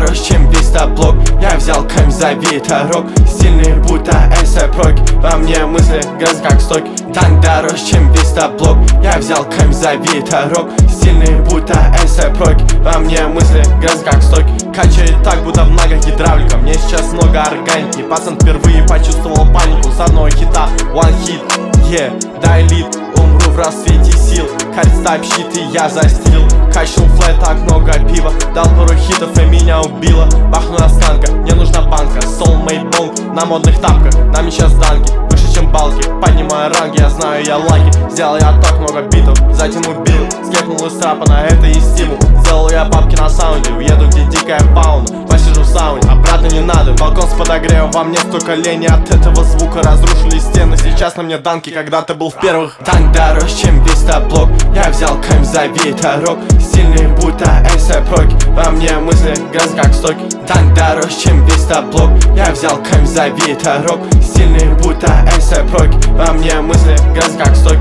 дороже, чем весь таблок. Я взял камень, завитый рог, стильный будто эсэп-рок. Во мне мысли грязь как сток. Танк дороже, чем весь таблок. Я взял камень, завитый рог, стильный будто эсэп-рок. Во мне мысли грязь как сток. Качает так, будто много гидравлика. Мне сейчас много органики. Пацан впервые почувствовал панику с одного хита. One hit, yeah, дай лид. Умру в рассвете сил. Карт тайп щит и я застил. Качнул флэт, так много пива. Дал пару хитов и меня убило. Бахнула станка, мне нужна банка. Soulmate bong на модных тапках. Нам сейчас данки, выше чем балки. Поднимаю ранги, я знаю, я лаки. Сделал я так много битов, затем убил. Скепнул из трапа, на это и стимул. Сделал я папки на саунде. Уеду, где дикая фауна. Посижу в сауне, обратно не надо. Балкон с подогревом, во мне столько лени. От этого звука разрушили стены. Сейчас на мне данки, когда ты был в первых. Танк дороже, чем весь таблок. Я взял камень, завитый рог, стильный будто эсэп-рок. Во мне мысли грязь как сток. Танк дороже, чем весь таблок. Я взял камень, завитый рог, стильный будто эсэп-рок. Во мне мысли грязь как сток.